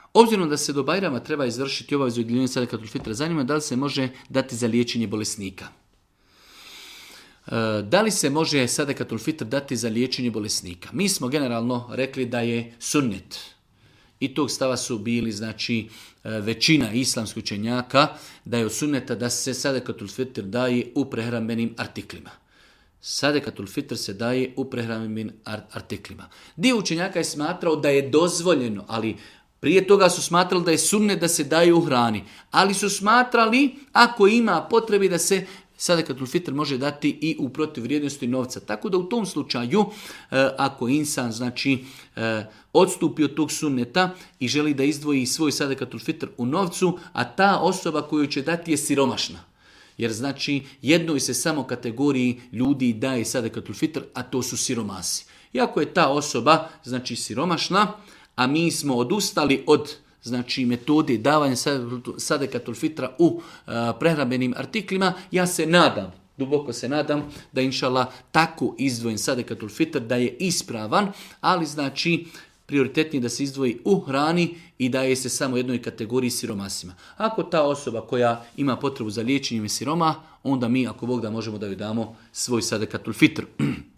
Obzirom da se do Bajrama treba izvršiti obavezu udjeljenja sadakatul fitra, zanima da li se može dati za liječenje bolesnika. Da li se može sadakatul fitr dati za liječenje bolesnika? Mi smo generalno rekli da je sunnet. I tog stava su bili, znači, većina islamskih učenjaka, da je od sunneta da se sadakatul fitr daje u prehrambenim artiklima. Sadakatul fitr se daje u prehrambenim artiklima. Dio učenjaka je smatrao da je dozvoljeno, ali prije toga su smatrali da je sunnet da se daje u hrani. Ali su smatrali, ako ima potrebi, da se sadakatul fitr može dati i u protuvrijednosti novca. Tako da u tom slučaju, ako insan, znači, odstupi od tog sunneta i želi da izdvoji svoj sadakatul fitr u novcu, a ta osoba koju će dati je siromašna. Jer znači jednoj se samo kategoriji ljudi daje sadakatul fitr, a to su siromasi. Iako je ta osoba, znači, siromašna, a mi smo odustali od, znači, metode davanja sadakatul fitra u prehrambenim artiklima, ja se nadam, duboko se nadam da inšallah tako izdvojen sadakatul fitr da je ispravan, ali znači prioritetnije da se izdvoji u hrani i daje se samo jednoj kategoriji siromasima. Ako ta osoba koja ima potrebu za liječenjem siroma, onda mi, ako Bog da, možemo da joj damo svoj sadakatul fitr.